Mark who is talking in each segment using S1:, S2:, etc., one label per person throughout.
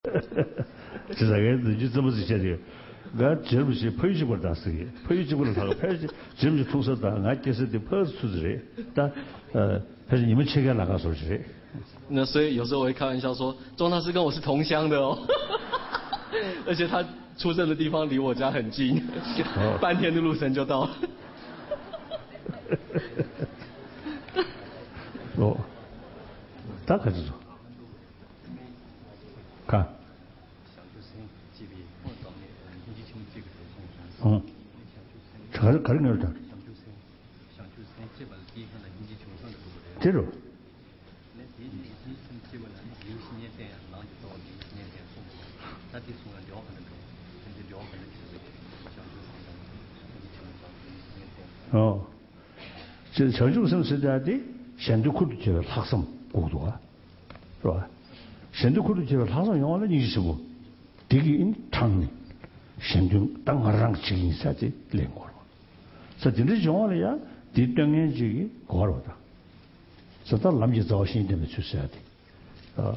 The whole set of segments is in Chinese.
S1: 这个就这么是写的。我节目是配剧过的是的，配剧过的他个配剧节目通说的，俺就是的配出来的，但还是你们切开哪个说起来？
S2: 那所以有时候我会开玩笑说，钟大师跟我是同乡的哦，而且他出生的地方离我家很近，半天的路程就到。
S1: 哦，大概是说，看，가는 거다. 제로. 저 전주성 시대에 현대코드 제가 학성 고도가, 是吧？현대코드 제가 학성 영어는 25. 되게 인탕 현대 땅하랑 지금 사지 랭고. 所以这种呢呀，对当年这个搞了的，所以到咱们就造新的么出现的，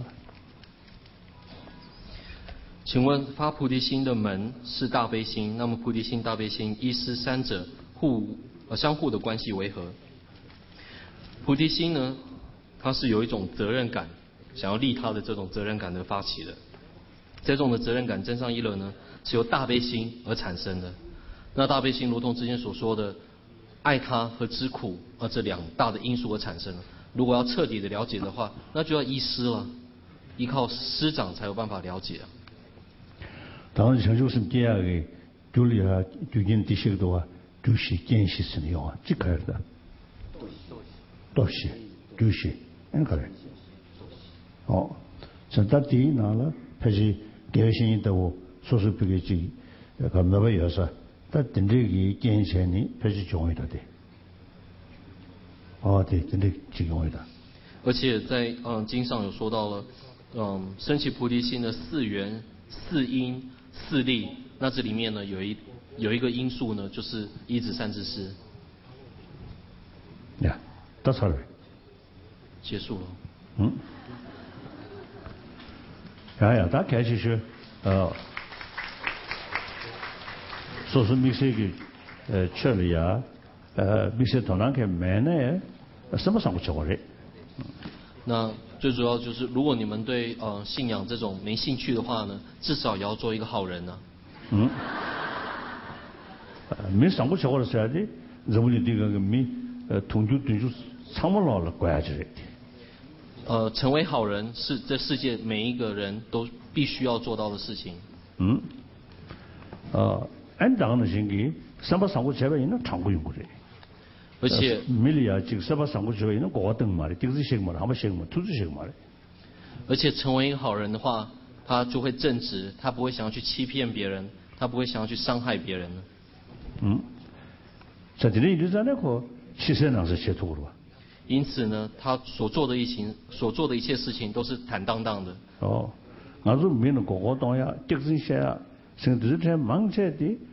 S2: 请问发菩提心的门是大悲心，那么菩提心、大悲心一师三者相互的关系为何？菩提心呢，它是有一种责任感，想要利他的这种责任感而发起的。这种的责任感增上一轮呢，是由大悲心而产生的。那大悲心如同之前所说的爱他和知苦这两大的因素而产生的。如果要彻底的了解的话，那就要依师了，依靠师长才有办法了解。
S1: 当然，像就是第二个，就是啊，最近这些的话，就是见习生的啊，这个的，多些，就是，那个人，哦，像到第一拿了，还是改新的我，说是这个这个没办法是。但等这个见钱呢，还是重要的。对，真的挺重要的。
S2: 而且在经上有说到了，升起菩提心的4缘、4因、4力，那这里面呢有一个因素呢，就是一指三智师。
S1: 呀，到这儿
S2: 结束
S1: 了。呀，大概就是说是密切个确立呀，密切同样个买呢，什么上不去的。
S2: 那最主要就是，如果你们对信仰这种没兴趣的话呢，至少也要做一个好人呢。
S1: 没上不去的时候的，认为这个没同就参不了了关系
S2: 的。成为好人是这世界每一个人都必须要做到的事情。按当的性格，三把上过去吧，人家常规用过的。而且没理啊，这个三把上过去吧，人家高等嘛的，这个是行嘛的，他们行嘛，都是行嘛的。而且成为一个好人的话，他就会正直，他不会想要去欺骗别人，他不会想要去伤害别人。
S1: 在这里就是那个其实上是写错了。
S2: 因此呢，他所做的一切事情都是坦荡荡的。
S1: 俺说没能高当呀，这个些啊，甚至在忙起来的。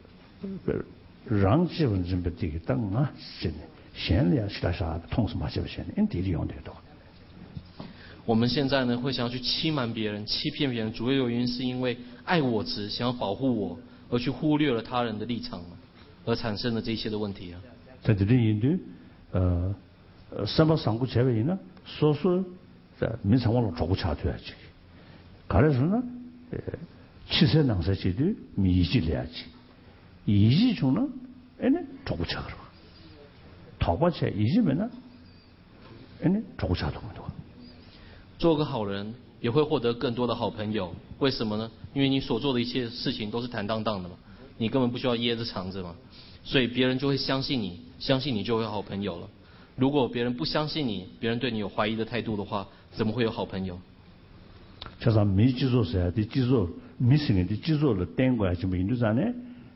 S1: 让基本上不这个当啊，现在是啥同时嘛，是不是？人地里用的多。
S2: 我们现在呢，会想要去欺瞒别人、欺骗别人，主要原因是因为爱我执，想要保护我，而去忽略了他人的立场嘛，而产生了这些的问题啊。
S1: 在这里印度，什么上过前面呢？说在民常网络照顾下头去，看来是呢，其实能是觉得密集了解。以及中呢，照顾车了，逃跑去，以及呢，照顾车多么多。
S2: 做个好人也会获得更多的好朋友，为什么呢？因为你所做的一切事情都是坦荡荡的嘛，你根本不需要掖着藏着嘛，所以别人就会相信你，相信你就会有好朋友了。如果别人不相信你，别人对你有怀疑的态度的话，怎么会有好朋友？
S1: 加上没记住谁的记住，没什么的记住了，单过就没印度啥呢？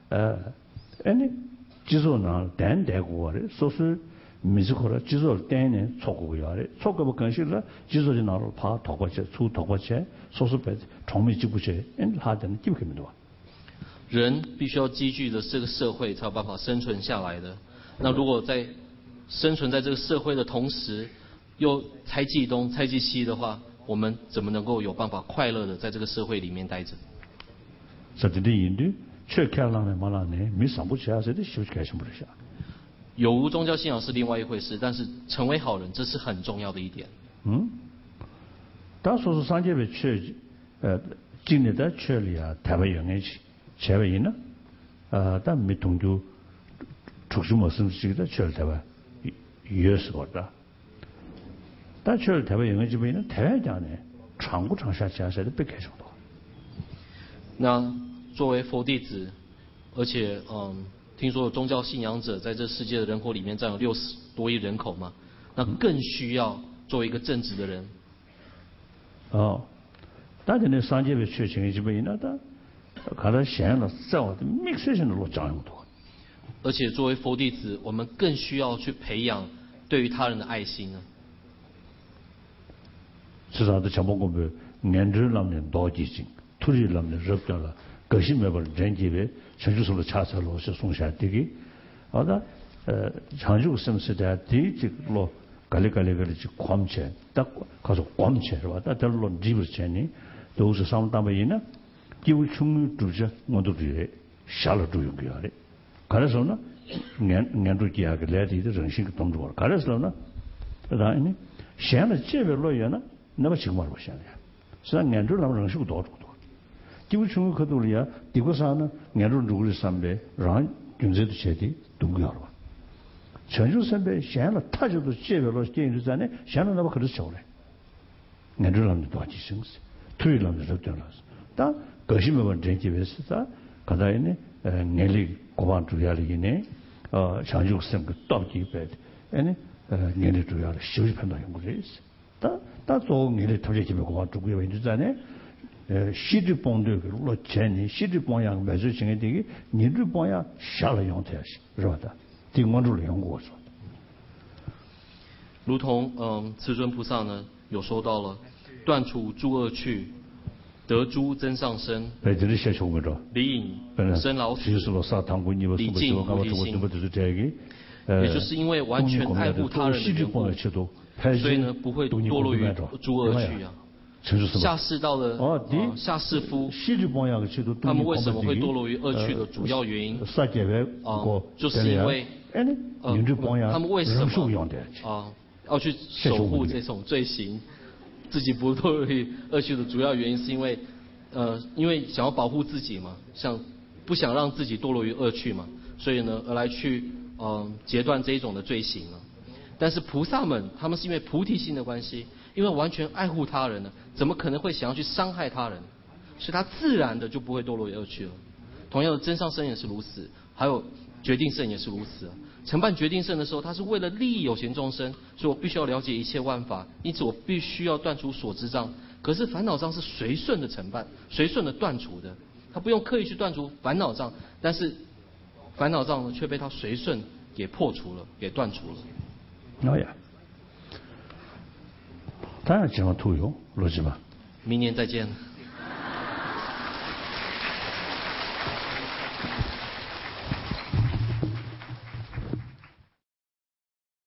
S1: 记住呢，单过的，说是没记过了，记住单呢错过要的，错过不更新了，记住就拿了怕逃过去，逃过去，说是白从没记不起，他的记不起来多。
S2: 人必须要积聚的这个社会才有办法生存下来的。那如果在生存在这个社会的同时，又猜忌东猜忌西的话， 我们怎么能够有办法快乐的在这个社会里面待着？
S1: 这里的印度，却看了呢，马上呢，没上不起啊，这里休息开心不得下。
S2: 有无宗教信仰是另外一回事，但是成为好人，这是很重要的一点。
S1: 当说是上届被去，今年的去里啊，台湾原来去，台湾人呢，但没同就出去么生这个去了台湾，也是好的。但去了台湾原来这边呢，台湾讲呢，长不长下去啊，谁都别开什么。
S2: 那作为佛弟子，而且听说宗教信仰者在这世界的人口里面占有60多亿人口嘛，那更需要作为一个正直的人。
S1: 但是呢，上届被确诊这边呢，他看到显了，在我的密切性的落讲很多。
S2: 而且作为佛弟子，我们更需要去培养对于他人的爱心呢。
S1: 至少在全国我们研究那么多基金，突然那么热掉了，个性没把人级别全球上的查测落是送下这个，好的，长久什么时代第这个落。格里去ความ钱，但เขา说ความ钱是吧？但这落基本钱呢，都是上单位呢，基本穷主角我都觉得下了作用给的。看的时候呢，研究第二个来的人性的动作了。看的时候呢，当然呢，现在这边乐园呢，那么情况是现在，实际上研究那么人数多。基本穷可多了呀，第个啥呢？研究如果是上边让军事的钱的都不要了吧？全球上边现在他就是解决了建筑在内，现在那么可能少了，研究那么多几生死，推那么多点了，但个性没问题，解决是啥？刚才呢，年龄国防主要的呢，全球上个到底白的，年龄主要的休息判断用过这意思，但做年龄特别基本国防主要问题在内。西的帮队个落钱呢，西的帮样买水钱的这个，年的帮样下了阳台是是吧的？对关注了用过说。
S2: 如同慈尊菩萨呢，有说到了断除诸恶趣，得诸增上身。
S1: 这里写出没着？
S2: 离隐生老死，礼敬菩提心。也就是因为完全爱护他人的缘故，所以呢不会堕落于诸恶趣啊。下世到了下世夫，他们为什么会堕落于恶趣的主要原因就是因为他们为什么要去守护这种罪行，自己不堕落于恶趣的主要原因是因为想要保护自己嘛，不想让自己堕落于恶趣嘛，所以呢而来去截断这一种的罪行了。但是菩萨们他们是因为菩提心的关系，因为完全爱护他人呢，怎么可能会想要去伤害他人？所以他自然的就不会堕落于恶趣了。同样的，真上身也是如此，还有决定胜也是如此。承办决定胜的时候，他是为了利益有情众生，所以我必须要了解一切万法，因此我必须要断除所知障。可是烦恼障是随顺的承办，随顺的断除的，他不用刻意去断除烦恼障，但是烦恼障呢却被他随顺给破除了，给断除了。
S1: 当然，这样都有逻辑吧。
S2: 明年再见。